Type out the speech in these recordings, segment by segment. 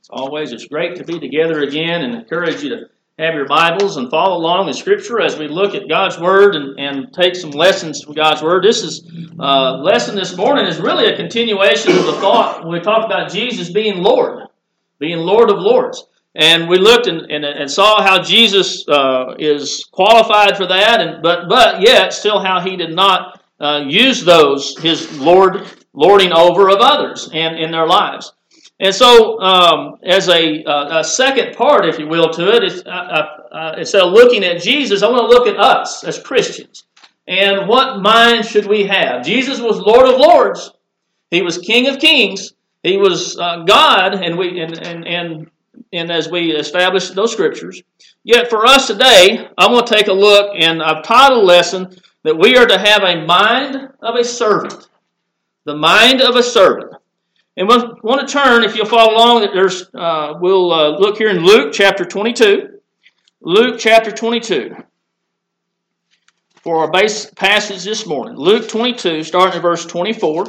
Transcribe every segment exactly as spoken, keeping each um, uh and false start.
As always, it's great to be together again, and encourage you to have your Bibles and follow along in Scripture as we look at God's Word and, and take some lessons from God's Word. This is uh, lesson this morning is really a continuation of the thought when we talked about Jesus being Lord, being Lord of Lords. And we looked and, and, and saw how Jesus uh, is qualified for that, and but but yet still how he did not uh, use those, his Lord, lording over of others and in their lives. And so, um, as a, uh, a second part, if you will, to it, it's, uh, uh, instead of looking at Jesus, I want to look at us as Christians. And what mind should we have? Jesus was Lord of Lords. He was King of Kings. He was uh, God, and we and and and and as we establish those scriptures. Yet for us today, I want to take a look, and I've titled a lesson that we are to have a mind of a servant. The mind of a servant. And we want to turn, if you'll follow along, that there's uh, we'll uh, look here in Luke chapter twenty-two. Luke chapter twenty-two for our base passage this morning. Luke twenty-two, starting at verse twenty-four.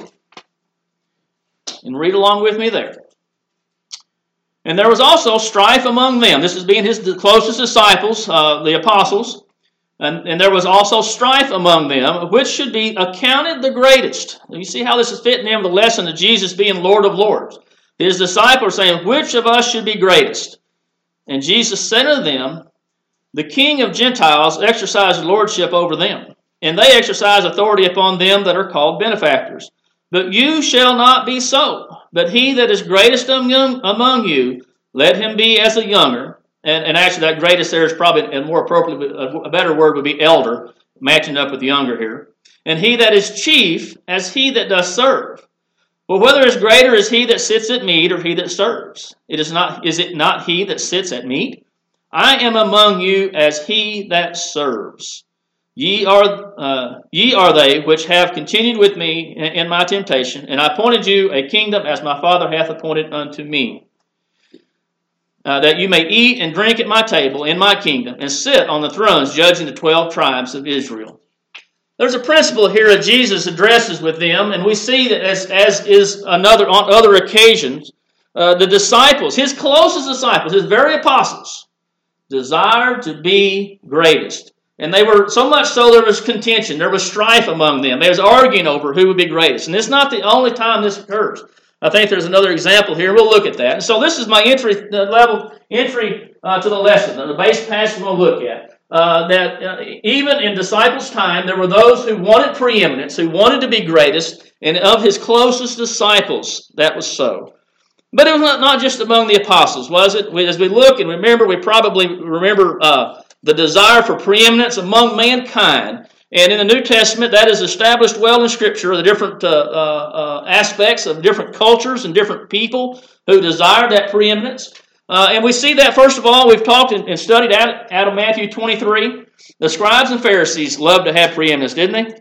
And read along with me there. And there was also strife among them. This is being his closest disciples, uh, the apostles. And, and there was also strife among them, which should be accounted the greatest. You see how this is fitting in with the lesson of Jesus being Lord of Lords. His disciples are saying, which of us should be greatest? And Jesus said unto them, the King of Gentiles exercised lordship over them, and they exercise authority upon them that are called benefactors. But you shall not be so. But he that is greatest among you, let him be as a younger. And, and actually that greatest there is probably, and more appropriate, a better word would be elder, matching up with younger here. And he that is chief, as he that does serve. Well, whether is greater is he that sits at meat, or he that serves. It is not. Is it not he that sits at meat? I am among you as he that serves. Ye are uh, ye are they which have continued with me in, in my temptation, and I appointed you a kingdom as my Father hath appointed unto me. Uh, that you may eat and drink at my table in my kingdom, and sit on the thrones judging the twelve tribes of Israel. There's a principle here that Jesus addresses with them, and we see that as, as is another on other occasions, uh, the disciples, his closest disciples, his very apostles, desired to be greatest. And they were, so much so there was contention, there was strife among them. They was arguing over who would be greatest. And it's not the only time this occurs. I think there's another example here. We'll look at that. And so this is my entry uh, level entry uh, to the lesson, the base passage we'll look at. Uh, that uh, even in disciples' time, there were those who wanted preeminence, who wanted to be greatest, and of his closest disciples, that was so. But it was not, not just among the apostles, was it? We, as we look and remember, we probably remember uh, the desire for preeminence among mankind. And in the New Testament, that is established well in Scripture, the different uh, uh, aspects of different cultures and different people who desire that preeminence. Uh, and we see that, first of all, we've talked and, and studied out, out of Matthew twenty-three. The scribes and Pharisees loved to have preeminence, didn't they?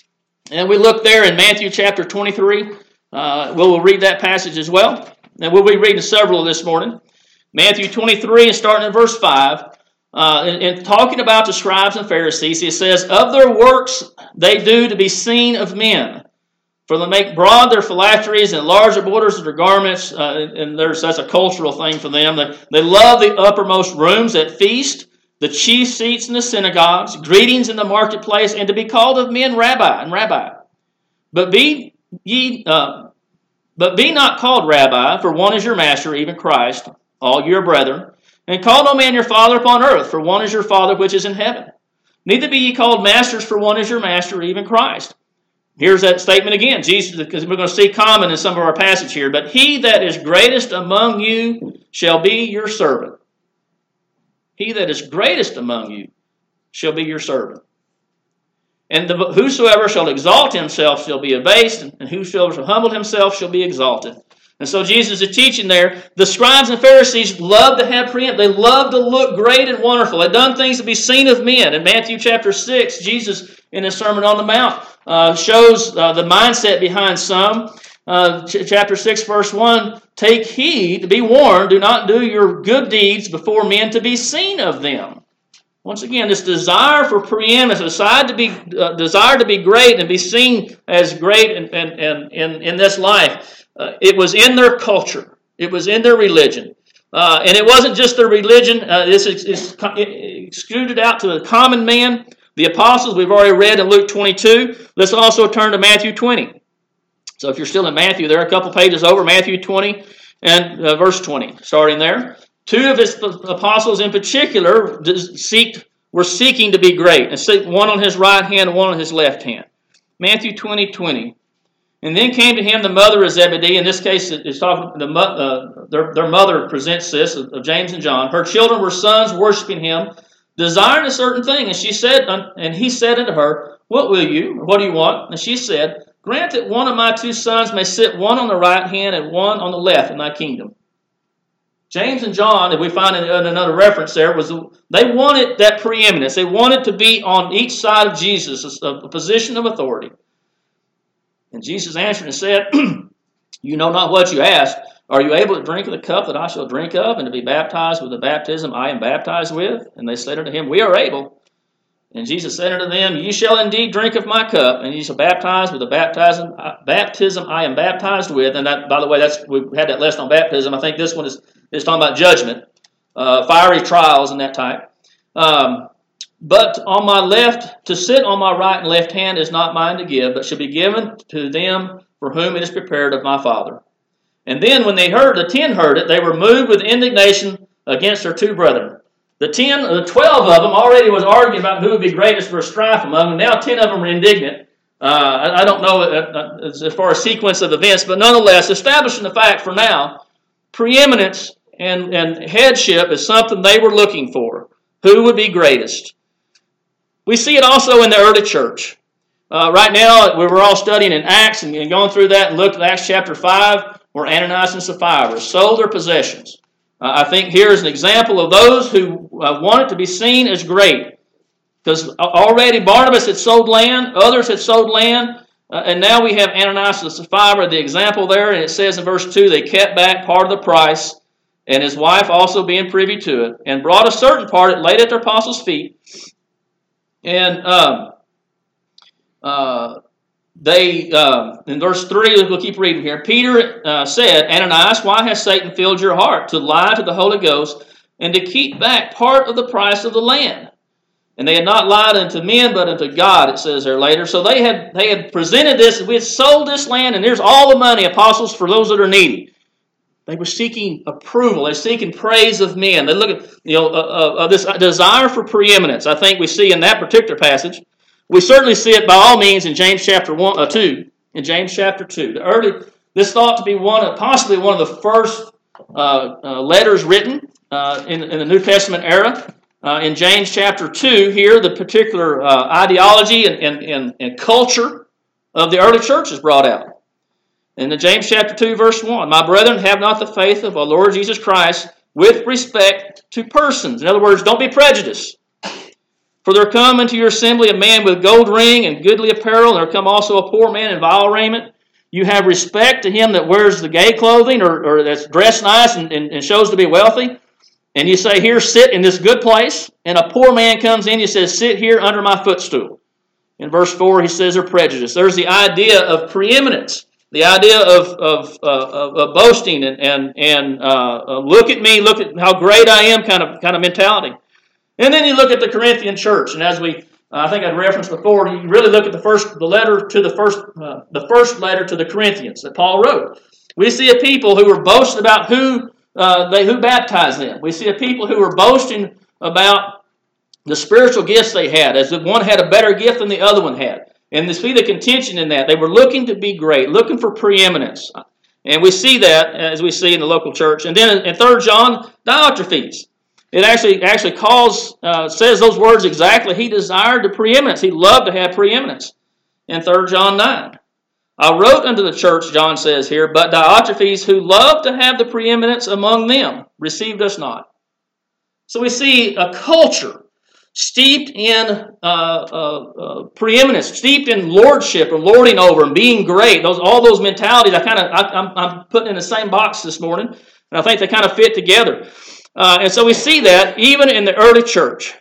And we look there in Matthew chapter twenty-three. Uh, we'll read that passage as well. And we'll be reading several this morning. Matthew twenty-three, and starting at verse five. Uh, and, and talking about the scribes and Pharisees, he says, of their works they do to be seen of men. For they make broad their phylacteries and enlarge the borders of their garments. Uh, and there's that's a cultural thing for them. They, they love the uppermost rooms at feast, the chief seats in the synagogues, greetings in the marketplace, and to be called of men rabbi and rabbi. But be ye, uh, but be not called rabbi, for one is your master, even Christ, all your brethren. And call no man your father upon earth, for one is your Father which is in heaven. Neither be ye called masters, for one is your master, even Christ. Here's that statement again, Jesus, because we're going to see common in some of our passage here. But he that is greatest among you shall be your servant. He that is greatest among you shall be your servant. And the, whosoever shall exalt himself shall be abased, and whosoever shall humble himself shall be exalted. And so Jesus is teaching there, the scribes and Pharisees loved to have preeminence. They loved to look great and wonderful. They'd done things to be seen of men. In Matthew chapter six, Jesus, in his Sermon on the Mount, uh, shows uh, the mindset behind some. Uh, ch- chapter six, verse one, take heed to be warned, do not do your good deeds before men to be seen of them. Once again, this desire for preeminence, desire to be, uh, desire to be great and be seen as great in, in, in, in, in this life, uh, it was in their culture. It was in their religion. Uh, and it wasn't just their religion. Uh, this is, is excluded out to the common man. The apostles, we've already read in Luke twenty-two. Let's also turn to Matthew twenty. So if you're still in Matthew, there are a couple pages over, Matthew twenty and uh, verse twenty, starting there. Two of his apostles in particular seeked, were seeking to be great, and one on his right hand and one on his left hand. Matthew twenty, twenty. And then came to him the mother of Zebedee. In this case, it's talking. The uh, their, their mother presents this of, of James and John. Her children were sons worshiping him, desiring a certain thing. And she said, and he said unto her, What will you? What do you want? And she said, Grant that one of my two sons may sit one on the right hand and one on the left in thy kingdom. James and John, if we find in another reference there, was they wanted that preeminence. They wanted to be on each side of Jesus, a position of authority. And Jesus answered and said, You know not what you ask. Are you able to drink of the cup that I shall drink of, and to be baptized with the baptism I am baptized with? And they said unto him, We are able. And Jesus said unto them, Ye shall indeed drink of my cup, and ye shall baptize with the baptism, baptism I am baptized with. And that, by the way, that's we had that lesson on baptism. I think this one is, is talking about judgment, uh, fiery trials and that type. Um, but on my left, to sit on my right and left hand is not mine to give, but shall be given to them for whom it is prepared of my Father. And then when they heard, the ten heard it, they were moved with indignation against their two brethren. The ten, the twelve of them already was arguing about who would be greatest for a strife among them. Now ten of them are indignant. Uh, I, I don't know uh, as far as sequence of events, but nonetheless, establishing the fact for now, preeminence and, and headship is something they were looking for. Who would be greatest? We see it also in the early church. Uh, right now, we were all studying in Acts and, and going through that and looked at Acts chapter five, where Ananias and Sapphira sold their possessions. Uh, I think here is an example of those who uh, wanted to be seen as great. Because already Barnabas had sold land, others had sold land, uh, and now we have Ananias and Sapphira, the example there, and it says in verse two, they kept back part of the price, and his wife also being privy to it, and brought a certain part, and laid at the apostles' feet. And um, uh, they, uh, in verse three, we'll keep reading here. Peter uh, said, Ananias, why has Satan filled your heart to lie to the Holy Ghost and to keep back part of the price of the land? And they had not lied unto men, but unto God, it says there later. So they had they had presented this, we had sold this land, and there's all the money, apostles, for those that are needy. They were seeking approval. They're seeking praise of men. They look at you know uh, uh, this desire for preeminence. I think we see in that particular passage. We certainly see it by all means in James chapter one, uh, two. In James chapter two, the early this thought to be one of possibly one of the first uh, uh, letters written uh, in, in the New Testament era. Uh, in James chapter two, here the particular uh, ideology and, and, and, and culture of the early church is brought out. In the James chapter two, verse one, My brethren, have not the faith of our Lord Jesus Christ with respect to persons. In other words, don't be prejudiced. For there come into your assembly a man with gold ring and goodly apparel, and there come also a poor man in vile raiment. You have respect to him that wears the gay clothing, or, or that's dressed nice and, and, and shows to be wealthy. And you say, here, sit in this good place. And a poor man comes in, he says, sit here under my footstool. In verse four, he says they're prejudiced. There's the idea of preeminence. The idea of of, uh, of, of boasting and and, and uh, uh, look at me, look at how great I am kind of kind of mentality. And then you look at the Corinthian church, and as we uh, I think I'd referenced before, you really look at the first the letter to the first uh, the first letter to the Corinthians that Paul wrote. We see a people who were boasting about who uh, they who baptized them. We see a people who were boasting about the spiritual gifts they had, as if one had a better gift than the other one had. And to see the contention in that. They were looking to be great, looking for preeminence. And we see that, as we see in the local church. And then in Third John, Diotrephes. It actually actually calls, uh, says those words exactly. He desired the preeminence. He loved to have preeminence. In Third John nine. I wrote unto the church, John says here, but Diotrephes, who loved to have the preeminence among them, received us not. So we see a culture steeped in uh, uh, uh, preeminence, steeped in lordship or lording over and being great. Those all those mentalities, I kind of I, I'm, I'm putting in the same box this morning, and I think they kind of fit together. Uh, and so we see that even in the early church.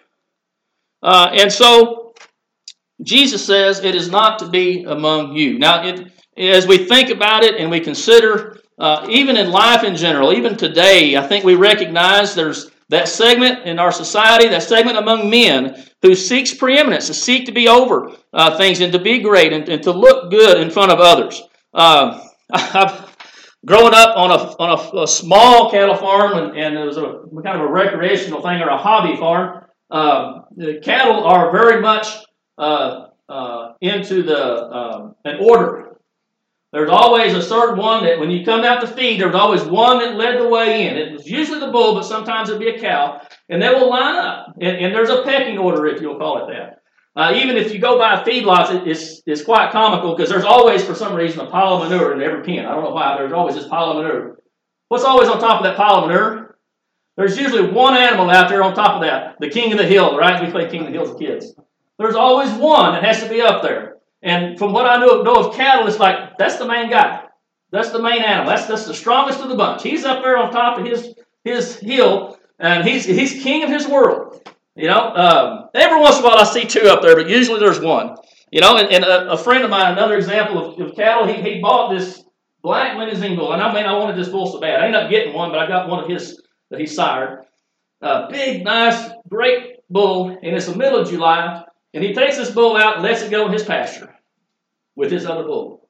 Uh, and so Jesus says it is not to be among you. Now, it, as we think about it and we consider uh, even in life in general, even today, I think we recognize there's that segment in our society, that segment among men who seeks preeminence, to seek to be over uh, things and to be great and, and to look good in front of others. Uh, I've growing up on a on a, a small cattle farm, and, and it was a kind of a recreational thing or a hobby farm. Uh, the cattle are very much uh, uh, into the uh, an order. There's always a certain one that when you come out to feed, there's always one that led the way in. It was usually the bull, but sometimes it'd be a cow, and they will line up. And, and there's a pecking order, if you'll call it that. Uh, even if you go by feedlots, it, it's, it's quite comical because there's always, for some reason, a pile of manure in every pen. I don't know why, there's always this pile of manure. What's always on top of that pile of manure? There's usually one animal out there on top of that, the king of the hill, right? We played King of the Hill as kids. There's always one that has to be up there. And from what I know, know of cattle, it's like, that's the main guy. That's the main animal. That's, that's the strongest of the bunch. He's up there on top of his, his hill, and he's, he's king of his world. You know, um, every once in a while I see two up there, but usually there's one. You know, and, and a, a friend of mine, another example of, of cattle, he, he bought this black limousine bull. And I mean, I wanted this bull so bad. I ended up getting one, but I got one of his that he sired. Uh, big, nice, great bull, and it's the middle of July. And he takes this bull out and lets it go in his pasture with his other bull.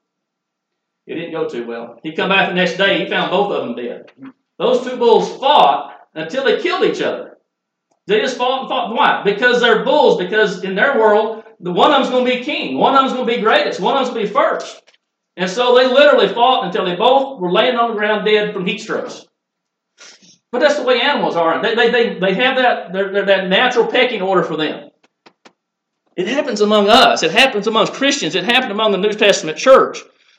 It didn't go too well. He come back the next day, he found both of them dead. Those two bulls fought until they killed each other. They just fought and fought. Why? Because they're bulls, because in their world, the one of them's going to be king. One of them's going to be greatest. One of them's going to be first. And so they literally fought until they both were laying on the ground dead from heat strokes. But that's the way animals are. They, they, they, they have that, they're, they're that natural pecking order for them. It happens among us. It happens amongst Christians. It happened among the New Testament church.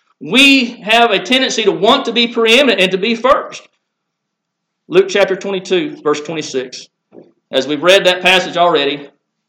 We have a tendency to want to be preeminent and to be first. Luke chapter twenty-two, verse twenty-six. As we've read that passage already,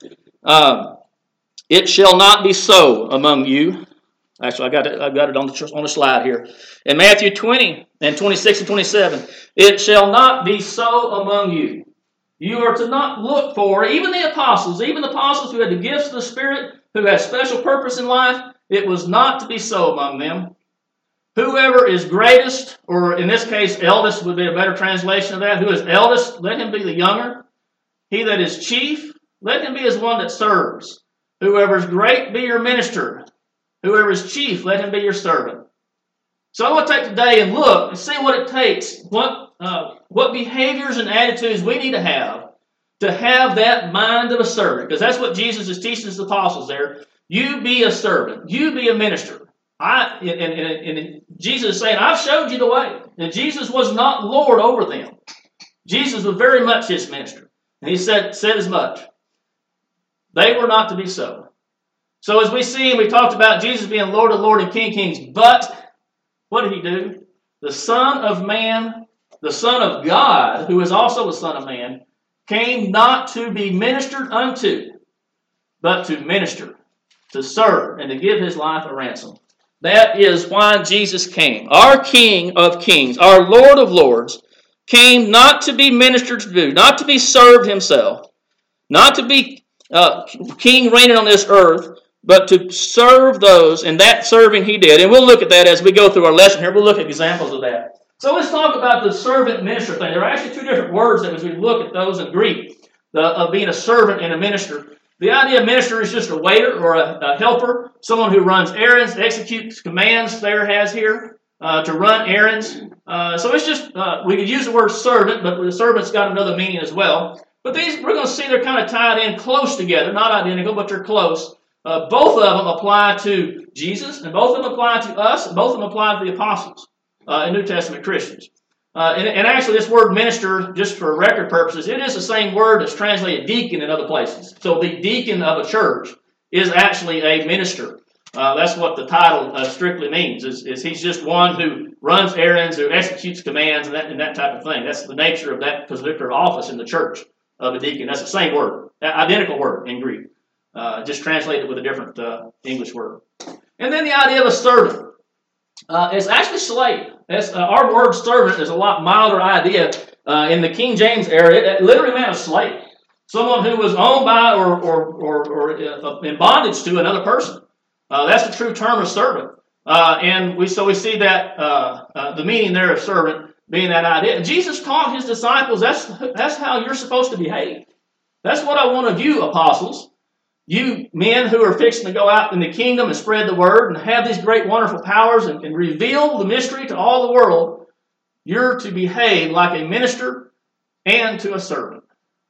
um, it shall not be so among you. Actually, I got it, I got it on the, on the slide here. In Matthew twenty and twenty-six and twenty-seven, it shall not be so among you. You are to not look for, even the apostles, even the apostles who had the gifts of the Spirit, who had special purpose in life, it was not to be so among them. Whoever is greatest, or in this case, eldest would be a better translation of that. Who is eldest, let him be the younger. He that is chief, let him be as one that serves. Whoever is great, be your minister. Whoever is chief, let him be your servant. So I want to take today and look and see what it takes, what uh, what behaviors and attitudes we need to have to have that mind of a servant. Because that's what Jesus is teaching his apostles there. You be a servant. You be a minister. I and, and, and, and Jesus is saying, I've showed you the way. And Jesus was not Lord over them. Jesus was very much his minister. And he said, said as much. They were not to be so. So as we see, and we talked about Jesus being Lord of Lords and King of Kings, but what did he do? The Son of Man, the Son of God, who is also the Son of Man, came not to be ministered unto, but to minister, to serve, and to give his life a ransom. That is why Jesus came. Our King of Kings, our Lord of Lords, came not to be ministered to, not to be served himself, not to be uh, king reigning on this earth, but to serve those, and that serving he did. And we'll look at that as we go through our lesson here. We'll look at examples of that. So let's talk about the servant minister thing. There are actually two different words that as we look at those in Greek, the, of being a servant and a minister. The idea of minister is just a waiter or a, a helper, someone who runs errands, executes commands, Thayer has here, uh, to run errands. Uh, so it's just, uh, we could use the word servant, but the servant's got another meaning as well. But these, we're going to see they're kind of tied in close together, not identical, but they're close. Uh, both of them apply to Jesus, and both of them apply to us, and both of them apply to the apostles uh, and New Testament Christians. Uh, and, and actually, this word minister, just for record purposes, it is the same word that's translated deacon in other places. So the deacon of a church is actually a minister. Uh, that's what the title uh, strictly means, is, is he's just one who runs errands, who executes commands, and that, and that type of thing. That's the nature of that particular office in the church of a deacon. That's the same word, identical word in Greek. Uh, just translated with a different uh, English word. And then the idea of a servant. Uh, it's actually slave. It's, uh, our word servant is a lot milder idea. Uh, in the King James era, it, it literally meant a slave. Someone who was owned by or, or, or, or uh, in bondage to another person. Uh, that's the true term of servant. Uh, and we so we see that uh, uh, the meaning there of servant being that idea. And Jesus taught his disciples that's that's how you're supposed to behave. That's what I want of you, apostles. You men who are fixing to go out in the kingdom and spread the word and have these great wonderful powers and can reveal the mystery to all the world, you're to behave like a minister and to a servant.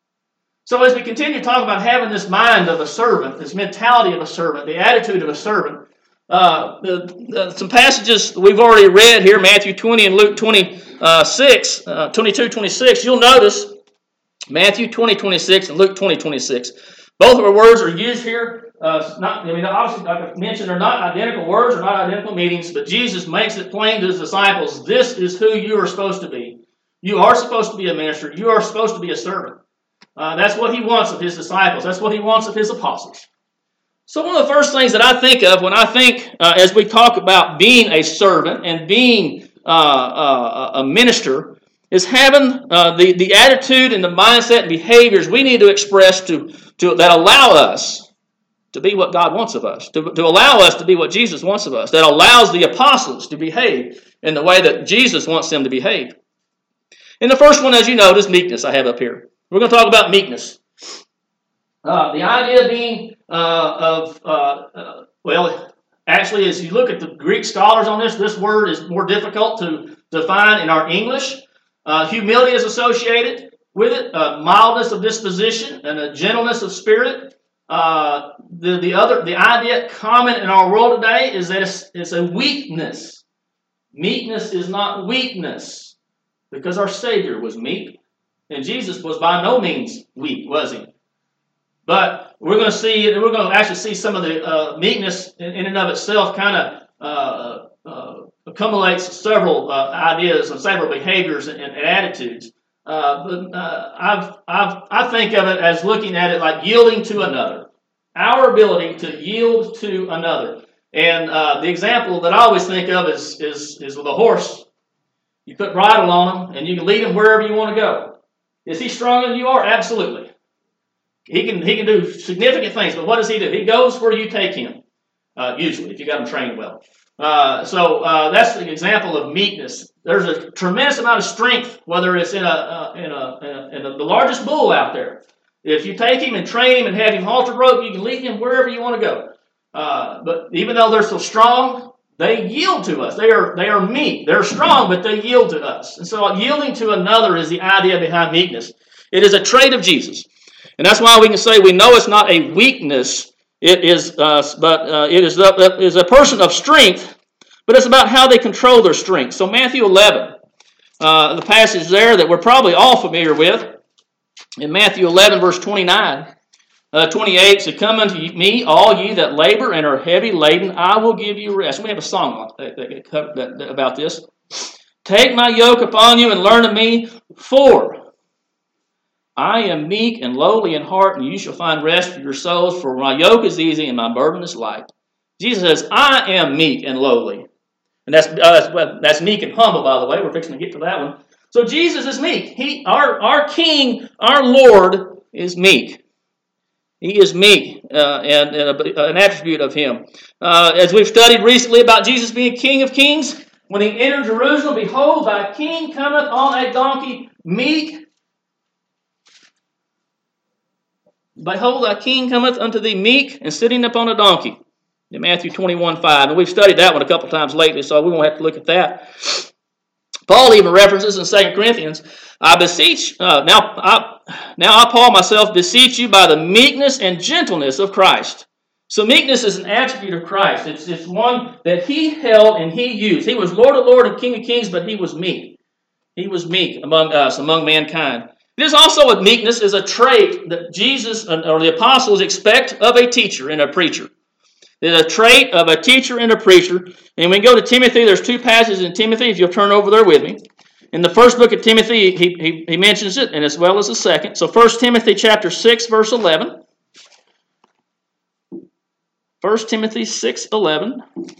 So as we continue to talk about having this mind of a servant, this mentality of a servant, the attitude of a servant, uh, the, the, some passages we've already read here, Matthew twenty and Luke twenty-six, uh, twenty-two, twenty-six, you'll notice Matthew twenty, twenty-six and Luke twenty, twenty-six. Both of our words are used here. Uh, not, I mean, obviously, like I mentioned, they're not identical words, they're not identical meanings, but Jesus makes it plain to his disciples, this is who you are supposed to be. You are supposed to be a minister. You are supposed to be a servant. Uh, that's what he wants of his disciples. That's what he wants of his apostles. So one of the first things that I think of when I think, uh, as we talk about being a servant and being uh, uh, a minister, is having uh, the, the attitude and the mindset and behaviors we need to express to, to that allow us to be what God wants of us, to, to allow us to be what Jesus wants of us, that allows the apostles to behave in the way that Jesus wants them to behave. And the first one, as you notice, meekness I have up here. We're going to talk about meekness. Uh, the idea being uh, of, uh, uh, well, actually, as you look at the Greek scholars on this, this word is more difficult to define in our English. Uh, humility is associated with it, uh, mildness of disposition, and a gentleness of spirit. Uh, the, the other, the idea common in our world today is that it's, it's a weakness. Meekness is not weakness, because our Savior was meek, and Jesus was by no means weak, was he? But we're going to see, and we're going to actually see some of the uh, meekness in, in and of itself kind of uh, uh, accumulates several uh, ideas and several behaviors and, and attitudes. Uh, but uh, I've, I've, I think of it as looking at it like yielding to another. Our ability to yield to another. And uh, the example that I always think of is, is, is with a horse. You put bridle on him and you can lead him wherever you want to go. Is he stronger than you are? Absolutely. He can, he can do significant things, but what does he do? He goes where you take him, uh, usually, if you got him trained well. Uh, so uh, that's the example of meekness. There's a tremendous amount of strength, whether it's in a, uh, in, a, in, a, in a the largest bull out there. If you take him and train him and have him halter rope, you can lead him wherever you want to go. Uh, but even though they're so strong, they yield to us. They are they are meek. They're strong, but they yield to us. And so yielding to another is the idea behind meekness. It is a trait of Jesus. And that's why we can say we know it's not a weakness. It is, uh, but uh, it is, a, it is a person of strength, but it's about how they control their strength. So Matthew eleven, uh, the passage there that we're probably all familiar with, in Matthew eleven, verse twenty-nine, uh, twenty-eight, so come unto me, all ye that labor and are heavy laden, I will give you rest. We have a song about this. Take my yoke upon you and learn of me, for I am meek and lowly in heart, and you shall find rest for your souls, for my yoke is easy and my burden is light. Jesus says, I am meek and lowly. And that's, uh, that's, that's meek and humble, by the way. We're fixing to get to that one. So Jesus is meek. He, our, our King, our Lord, is meek. He is meek, uh, and, and a, an attribute of him. Uh, as we've studied recently about Jesus being King of Kings, when he entered Jerusalem, behold, thy King cometh on a donkey, meek. Behold, thy King cometh unto thee meek and sitting upon a donkey. In Matthew twenty-one, five. And we've studied that one a couple times lately, so we won't have to look at that. Paul even references in Second Corinthians, I beseech, uh, now, I, now I, Paul, myself, beseech you by the meekness and gentleness of Christ. So meekness is an attribute of Christ. It's, it's one that he held and he used. He was Lord of Lords and King of Kings, but he was meek. He was meek among us, among mankind. It is also with meekness is a trait that Jesus or the apostles expect of a teacher and a preacher. It is a trait of a teacher and a preacher. And when we go to Timothy, there's two passages in Timothy, if you'll turn over there with me. In the first book of Timothy, he, he, he mentions it, and as well as the second. So First Timothy chapter six, verse eleven. First Timothy six, eleven.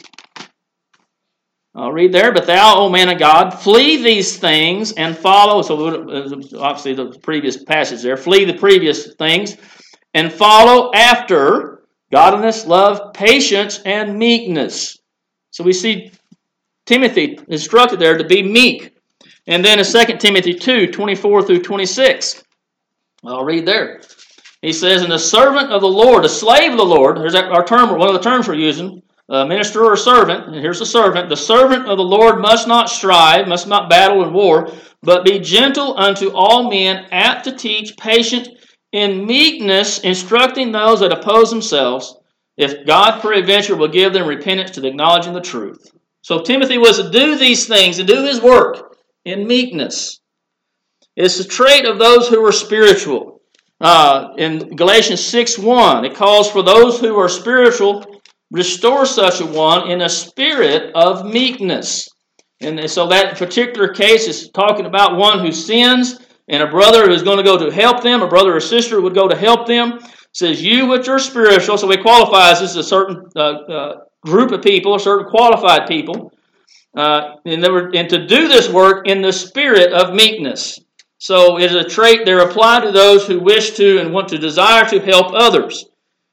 I'll read there. But thou, O man of God, flee these things and follow. So obviously the previous passage there. Flee the previous things and follow after godliness, love, patience, and meekness. So we see Timothy instructed there to be meek. And then in Second Timothy two, twenty-four through twenty-six, I'll read there. He says, and the servant of the Lord, the slave of the Lord, there's our term, one of the terms we're using, a minister or servant, and here's the servant. The servant of the Lord must not strive, must not battle in war, but be gentle unto all men, apt to teach, patient in meekness, instructing those that oppose themselves, if God peradventure will give them repentance to the acknowledging the truth. So Timothy was to do these things and do his work in meekness. It's a trait of those who are spiritual. Uh, in Galatians six one, it calls for those who are spiritual, restore such a one in a spirit of meekness. And so that particular case is talking about one who sins and a brother who's going to go to help them, a brother or sister would go to help them. It says, you which are spiritual, so he qualifies this as a certain uh, uh, group of people, a certain qualified people, uh, and, they were, and to do this work in the spirit of meekness. So it is a trait they're applied to those who wish to and want to desire to help others.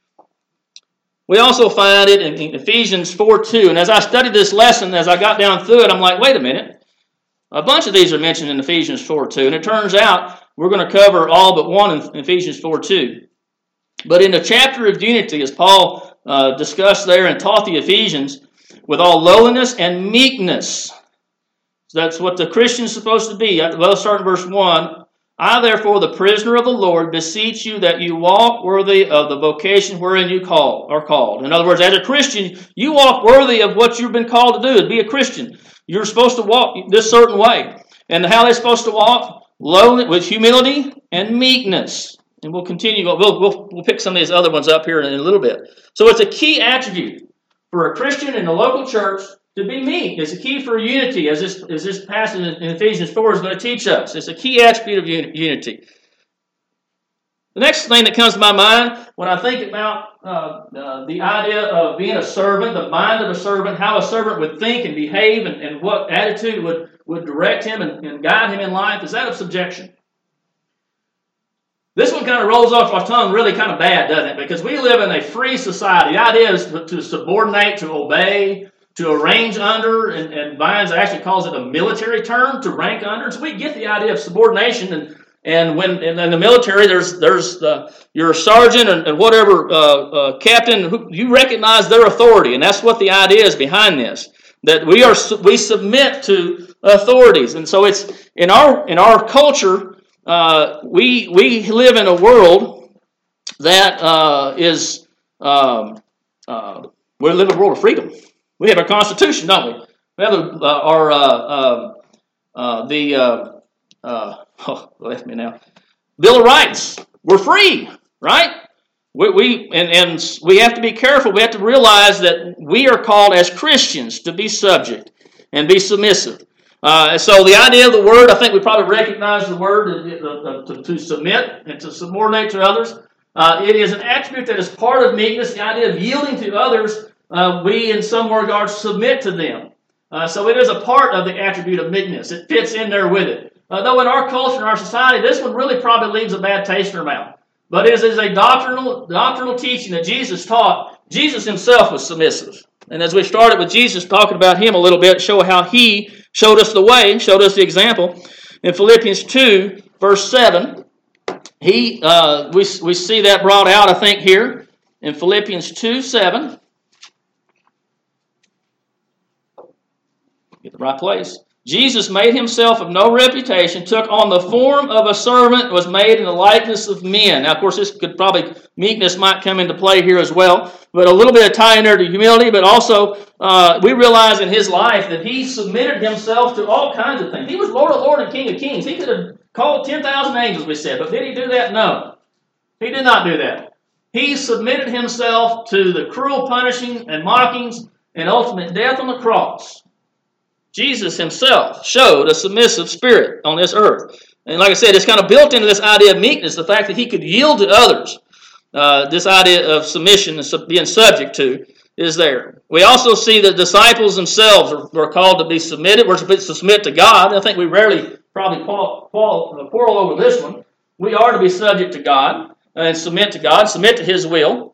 We also find it in Ephesians four two. And as I studied this lesson, as I got down through it, I'm like, wait a minute. A bunch of these are mentioned in Ephesians four two. And it turns out we're going to cover all but one in Ephesians four two. But in the chapter of unity, as Paul uh, discussed there and taught the Ephesians, with all lowliness and meekness. So that's what the Christian is supposed to be. Well, start in verse one. I, therefore, the prisoner of the Lord, beseech you that you walk worthy of the vocation wherein you call, are called. In other words, as a Christian, you walk worthy of what you've been called to do, to be a Christian. You're supposed to walk this certain way. And how they're supposed to walk? Low, with humility and meekness. And we'll continue. We'll, we'll, we'll pick some of these other ones up here in a little bit. So it's a key attribute for a Christian in the local church to be meek. It's a key for unity, as this, as this passage in Ephesians four is going to teach us. It's a key attribute of unity. The next thing that comes to my mind when I think about uh, uh, the idea of being a servant, the mind of a servant, how a servant would think and behave, and, and what attitude would, would direct him and, and guide him in life, is that of subjection. This one kind of rolls off our tongue really kind of bad, doesn't it? Because we live in a free society. The idea is to subordinate, to obey, to arrange under, and, and Vines actually calls it a military term, to rank under. So we get the idea of subordination, and and when in, in the military, there's there's the, your sergeant and, and whatever uh, uh, captain, who, you recognize their authority, and that's what the idea is behind this. That we are we submit to authorities, and so it's in our in our culture. Uh, we we live in a world that uh, is um, uh, we live in a world of freedom. We have our Constitution, don't we? We have uh, our uh, uh, uh, the uh, uh, oh, left me now. Bill of Rights. We're free, right? We, we and, and we have to be careful. We have to realize that we are called as Christians to be subject and be submissive. Uh, so the idea of the word, I think we probably recognize the word uh, to, to submit and to subordinate to others. Uh, it is an attribute that is part of meekness, the idea of yielding to others. Uh, we, in some regards, submit to them. Uh, so it is a part of the attribute of meekness. It fits in there with it. Uh, though in our culture, in our society, this one really probably leaves a bad taste in our mouth. But it is a doctrinal, doctrinal teaching that Jesus taught. Jesus himself was submissive. And as we started with Jesus talking about him a little bit, show how he showed us the way, showed us the example. In Philippians two, verse seven, he uh, we, we see that brought out, I think, here. In Philippians two, seven. Get the right place. Jesus made himself of no reputation, took on the form of a servant, was made in the likeness of men. Now, of course, this could probably, meekness might come into play here as well, but a little bit of tie in there to humility, but also uh, we realize in his life that he submitted himself to all kinds of things. He was Lord of Lords and King of Kings. He could have called ten thousand angels, we said, but did he do that? No. He did not do that. He submitted himself to the cruel punishing and mockings and ultimate death on the cross. Jesus himself showed a submissive spirit on this earth. And like I said, it's kind of built into this idea of meekness, the fact that he could yield to others. Uh, this idea of submission and being subject to is there. We also see that disciples themselves are, are called to be submitted. We're supposed to submit to God. I think we rarely probably quarrel, quarrel over this one. We are to be subject to God and submit to God, submit to his will.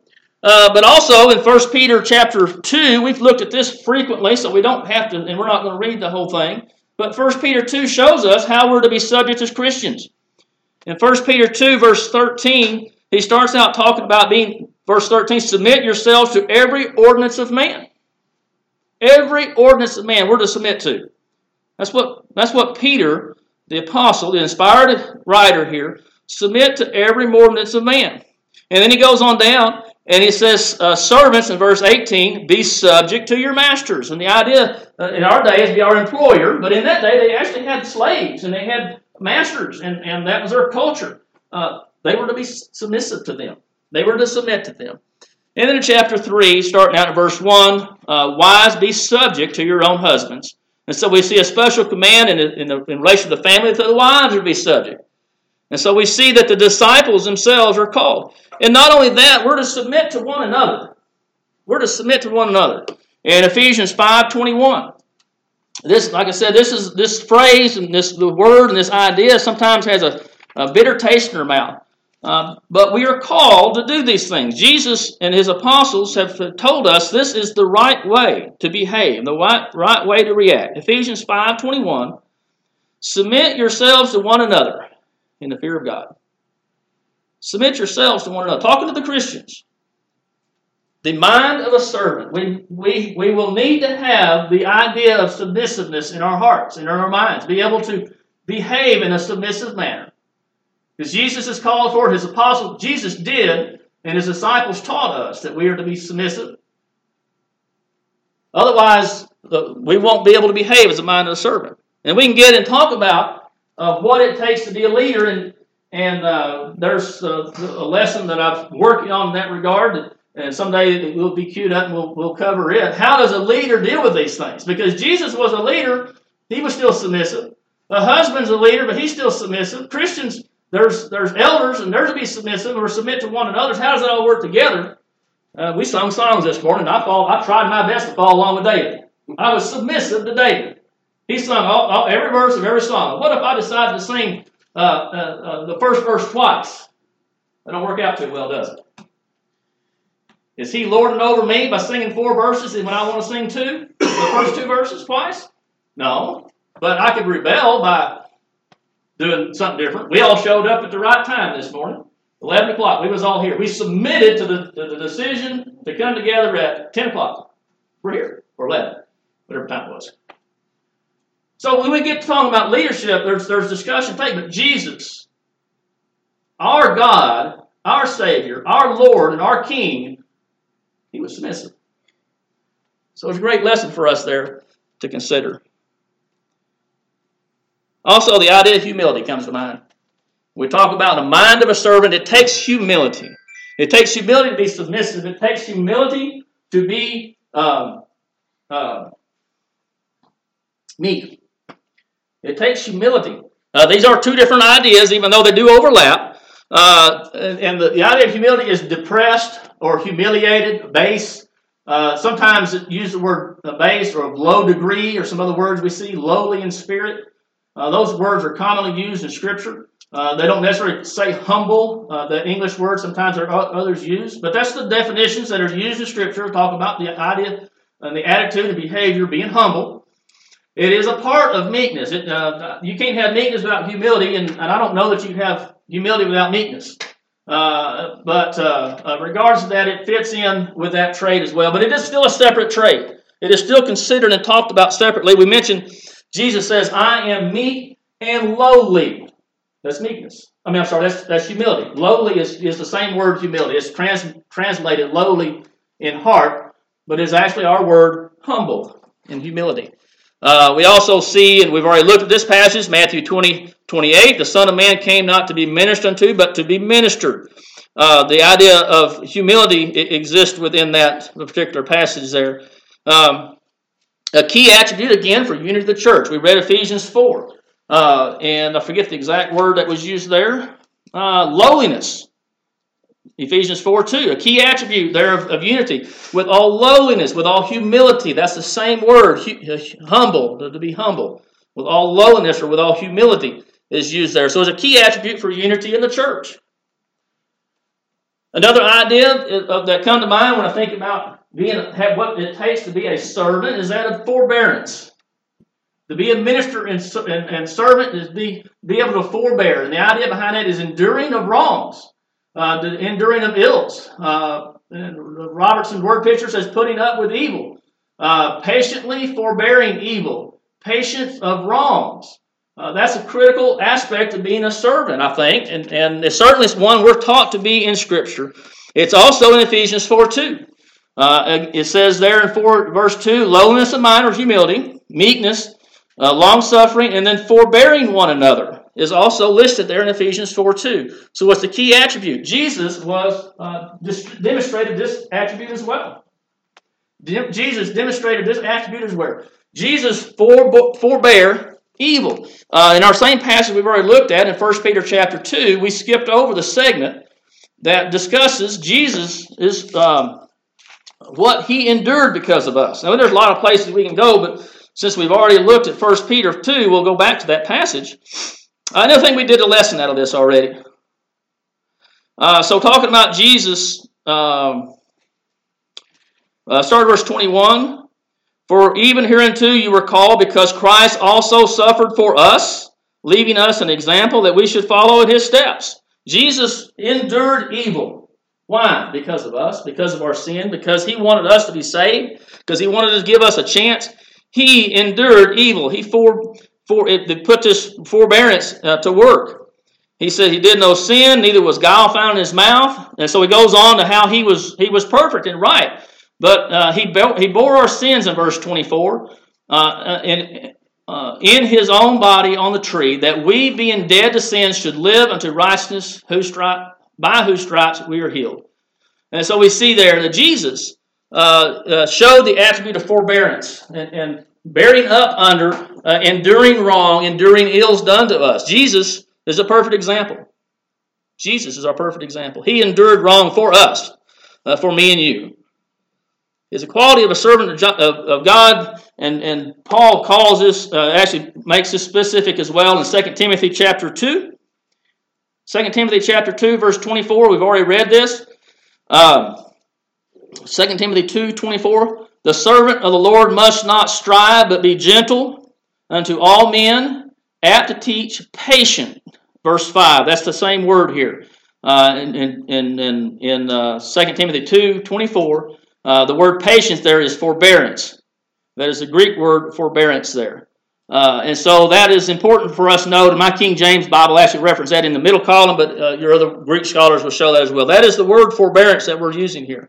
Uh, but also in First Peter chapter two, we've looked at this frequently, so we don't have to, and we're not going to read the whole thing. But First Peter two shows us how we're to be subject as Christians. In First Peter two, verse thirteen, he starts out talking about being, verse thirteen, submit yourselves to every ordinance of man. Every ordinance of man we're to submit to. That's what, that's what Peter, the apostle, the inspired writer here, submit to every ordinance of man. And then he goes on down, and he says, uh, servants, in verse eighteen, be subject to your masters. And the idea uh, in our day is be our employer, but in that day they actually had slaves, and they had masters, and, and that was their culture. Uh, they were to be submissive to them. They were to submit to them. And then in chapter three, starting out in verse one, uh, wives, be subject to your own husbands. And so we see a special command in, in, the, in relation to the family that the wives are to be subject. And so we see that the disciples themselves are called. And not only that, we're to submit to one another. We're to submit to one another. In Ephesians five twenty-one, this, like I said, this is this phrase and this the word and this idea sometimes has a, a bitter taste in their mouth. Um, but we are called to do these things. Jesus and his apostles have told us this is the right way to behave, the right, right way to react. Ephesians five twenty-one, submit yourselves to one another in the fear of God. Submit yourselves to one another. Talking to the Christians. The mind of a servant. We, we, we will need to have the idea of submissiveness in our hearts, in our minds. Be able to behave in a submissive manner. Because Jesus is called for it. His apostles, Jesus did, and his disciples taught us that we are to be submissive. Otherwise, we won't be able to behave as a mind of a servant. And we can get and talk about uh, what it takes to be a leader, and And uh, there's uh, a lesson that I'm working on in that regard, and someday it will be queued up and we'll, we'll cover it. How does a leader deal with these things? Because Jesus was a leader, he was still submissive. A husband's a leader, but he's still submissive. Christians, there's there's elders, and they're to be submissive or submit to one another. How does that all work together? Uh, we sung songs this morning. I, fall, I tried my best to follow along with David. I was submissive to David. He sung all, all, every verse of every song. What if I decided to sing Uh, uh, uh, the first verse twice? That don't work out too well, does it? Is he lording over me by singing four verses and when I want to sing two? The first two verses twice? No. But I could rebel by doing something different. We all showed up at the right time this morning. eleven o'clock. We was all here. We submitted to the, to the decision to come together at ten o'clock. We're here. Or eleven. Whatever time it was. So when we get to talking about leadership, there's, there's discussion taken. But Jesus, our God, our Savior, our Lord, and our King, he was submissive. So it's a great lesson for us there to consider. Also, the idea of humility comes to mind. We talk about the mind of a servant. It takes humility. It takes humility to be submissive. It takes humility to be um, uh, meek. It takes humility. Uh, these are two different ideas, even though they do overlap. Uh, and and the, the idea of humility is depressed or humiliated, base. Uh, sometimes it use the word base or of low degree, or some other words we see, lowly in spirit. Uh, those words are commonly used in Scripture. Uh, they don't necessarily say humble. Uh, the English word sometimes are others use. But that's the definitions that are used in Scripture. Talk about the idea and the attitude and behavior being humble. It is a part of meekness. It, uh, you can't have meekness without humility, and, and I don't know that you can have humility without meekness. Uh, but uh, uh, regards to that, it fits in with that trait as well. But it is still a separate trait. It is still considered and talked about separately. We mentioned Jesus says, I am meek and lowly. That's meekness. I mean, I'm sorry, that's, that's humility. Lowly is, is the same word, humility. It's trans, translated lowly in heart, but it's actually our word humble in humility. Uh, we also see, and we've already looked at this passage, Matthew twenty, twenty-eight, the Son of Man came not to be ministered unto, but to be ministered. Uh, the idea of humility exists within that particular passage there. Um, a key attribute, again, for unity of the church. We read Ephesians four, uh, and I forget the exact word that was used there. Uh, lowliness. Ephesians four two, a key attribute there of, of unity. With all lowliness, with all humility. That's the same word, hu- humble, to, to be humble. With all lowliness or with all humility is used there. So it's a key attribute for unity in the church. Another idea of that come to mind when I think about being have what it takes to be a servant is that of forbearance. To be a minister and, and, and servant is be be able to forbear, and the idea behind that is enduring of wrongs, uh, the enduring of ills. Uh, Robertson's word picture says putting up with evil, uh, patiently forbearing evil, patience of wrongs. Uh, that's a critical aspect of being a servant, I think, and, and it certainly is one we're taught to be in Scripture. It's also in Ephesians four two. Uh, it says there in four, verse two, lowliness of mind or humility, meekness, uh, long-suffering, and then forbearing one another is also listed there in Ephesians four two. So what's the key attribute? Jesus was uh, demonstrated this attribute as well. De- Jesus demonstrated this attribute as well. Jesus forbe- forbear evil. Uh, in our same passage we've already looked at in First Peter chapter two, we skipped over the segment that discusses Jesus is um, what he endured because of us. Now, there's a lot of places we can go, but since we've already looked at First Peter two, we'll go back to that passage. I don't think we did a lesson out of this already. Uh, so talking about Jesus, um, uh, start verse twenty-one. For even hereunto you were called, because Christ also suffered for us, leaving us an example that we should follow in his steps. Jesus endured evil. Why? Because of us, because of our sin, because he wanted us to be saved, because he wanted to give us a chance. He endured evil. He for, for it put this forbearance uh, to work. He said he did no sin, neither was guile found in his mouth. And so he goes on to how he was he was perfect and right. But uh, he, bore, he bore our sins in verse twenty-four uh, in, uh, in his own body on the tree, that we, being dead to sins, should live unto righteousness, whose stri- by whose stripes we are healed. And so we see there that Jesus uh, uh, showed the attribute of forbearance and, and bearing up under, uh, enduring wrong, enduring ills done to us. Jesus is a perfect example. Jesus is our perfect example. He endured wrong for us, uh, for me and you. Is a quality of a servant of, of God, and, and Paul calls this, uh, actually makes this specific as well in Second Timothy chapter two. Second Timothy chapter two, verse twenty-four, we've already read this. Um, Second Timothy two, twenty-four, the servant of the Lord must not strive, but be gentle unto all men, apt to teach, patient. Verse five, that's the same word here uh, in, in, in, in uh, Second Timothy two, twenty-four. Uh, the word patience there is forbearance. That is the Greek word forbearance there. Uh, and so that is important for us to know. My King James Bible actually references that in the middle column, but uh, your other Greek scholars will show that as well. That is the word forbearance that we're using here.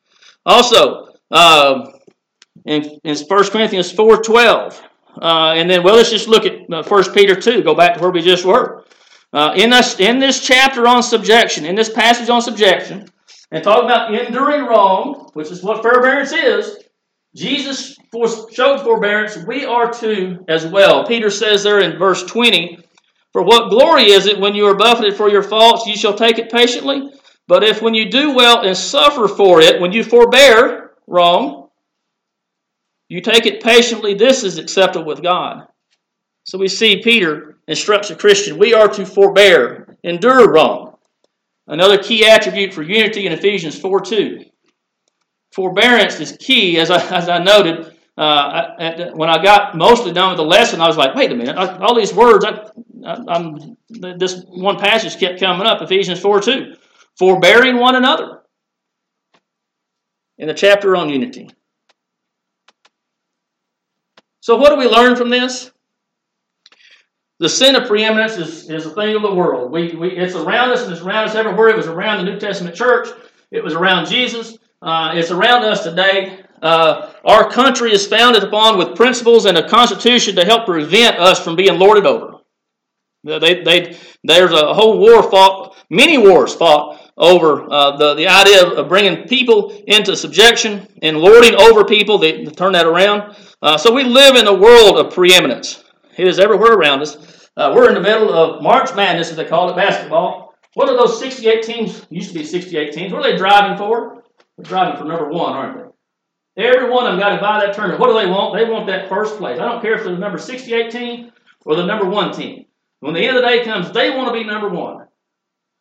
Also, uh, in, in First Corinthians four twelve, uh, and then, well, let's just look at uh, First Peter two, go back to where we just were. Uh, in, this, in this chapter on subjection, in this passage on subjection, and talking about enduring wrong, which is what forbearance is, Jesus showed forbearance. We are to as well. Peter says there in verse twenty, for what glory is it when you are buffeted for your faults, you shall take it patiently? But if when you do well and suffer for it, when you forbear wrong, you take it patiently, this is acceptable with God. So we see Peter instructs a Christian, we are to forbear, endure wrong. Another key attribute for unity in Ephesians four two. Forbearance is key, as I, as I noted. Uh, I, at, when I got mostly done with the lesson, I was like, wait a minute, I, all these words, I, I, I'm, this one passage kept coming up, Ephesians four two. Forbearing one another in the chapter on unity. So what do we learn from this? The sin of preeminence is, is a thing of the world. We, we, it's around us and it's around us everywhere. It was around the New Testament church. It was around Jesus. Uh, it's around us today. Uh, our country is founded upon with principles and a constitution to help prevent us from being lorded over. They, they, there's a whole war fought, many wars fought over uh, the, the idea of bringing people into subjection and lording over people. They, they turn that around. Uh, so we live in a world of preeminence. It is everywhere around us. Uh, we're in the middle of March Madness, as they call it, basketball. What are those sixty-eight teams? Used to be sixty-eight teams. What are they driving for? They're driving for number one, aren't they? Every one of them got to buy that tournament. What do they want? They want that first place. I don't care if they're the number sixty-eight team or the number one team. When the end of the day comes, they want to be number one.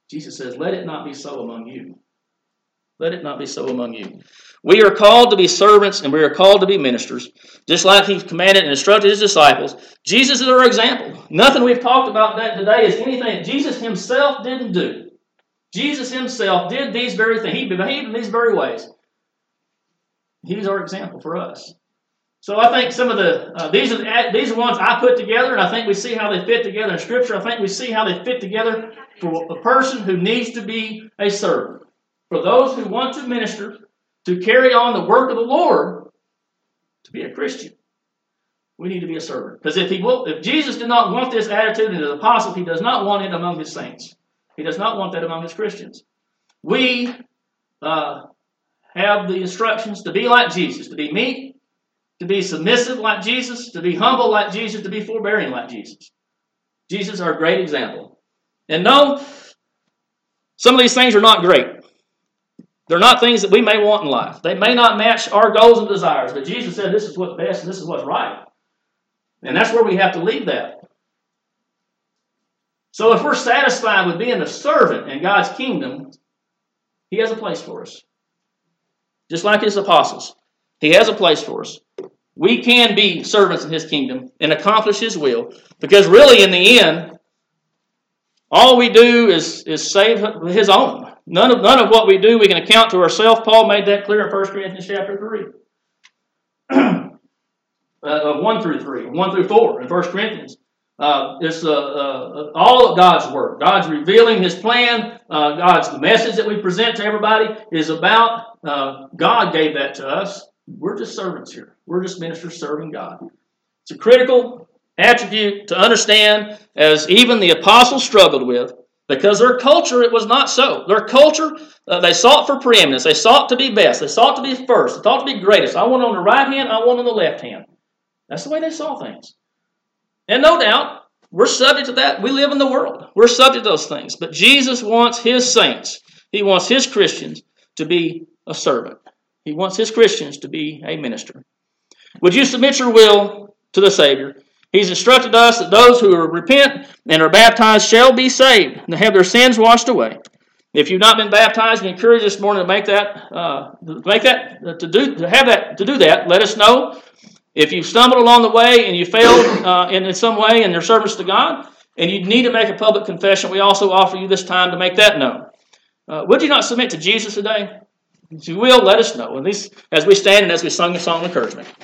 Jesus says, let it not be so among you. Let it not be so among you. We are called to be servants and we are called to be ministers, just like he commanded and instructed his disciples. Jesus is our example. Nothing we've talked about that today is anything that Jesus himself didn't do. Jesus himself did these very things. He behaved in these very ways. He's our example for us. So I think some of the, uh, these are the, these are ones I put together, and I think we see how they fit together in Scripture. I think we see how they fit together for a person who needs to be a servant. For those who want to minister, to carry on the work of the Lord, to be a Christian, we need to be a servant. Because if he will, if Jesus did not want this attitude in his apostles, he does not want it among his saints. He does not want that among his Christians. We uh, have the instructions to be like Jesus, to be meek, to be submissive like Jesus, to be humble like Jesus, to be forbearing like Jesus. Jesus is our great example. And no, some of these things are not great. They're not things that we may want in life. They may not match our goals and desires, but Jesus said this is what's best and this is what's right. And that's where we have to leave that. So if we're satisfied with being a servant in God's kingdom, he has a place for us. Just like his apostles. He has a place for us. We can be servants in his kingdom and accomplish his will. Because really, in the end, all we do is, is save his own. None of, none of what we do we can account to ourselves. Paul made that clear in First Corinthians chapter three. uh, one through three, one through four in First Corinthians. Uh, it's uh, uh, all of God's work. God's revealing his plan. Uh, God's the message that we present to everybody is about. Uh, God gave that to us. We're just servants here. We're just ministers serving God. It's a critical attribute to understand, as even the apostles struggled with, because their culture, it was not so. Their culture, uh, they sought for preeminence. They sought to be best. They sought to be first. They sought to be greatest. I want on the right hand. I want on the left hand. That's the way they saw things. And no doubt, we're subject to that. We live in the world. We're subject to those things. But Jesus wants his saints, he wants his Christians to be a servant. He wants his Christians to be a minister. Would you submit your will to the Savior? He's instructed us that those who repent and are baptized shall be saved and have their sins washed away. If you've not been baptized, we encourage you this morning to make that, uh, to make that, to do, to have that, to do that. Let us know. If you've stumbled along the way and you failed uh, in, in some way in your service to God, and you need to make a public confession, we also offer you this time to make that known. Uh, would you not submit to Jesus today? If you will, let us know. At least as we stand and as we sung the song of encouragement.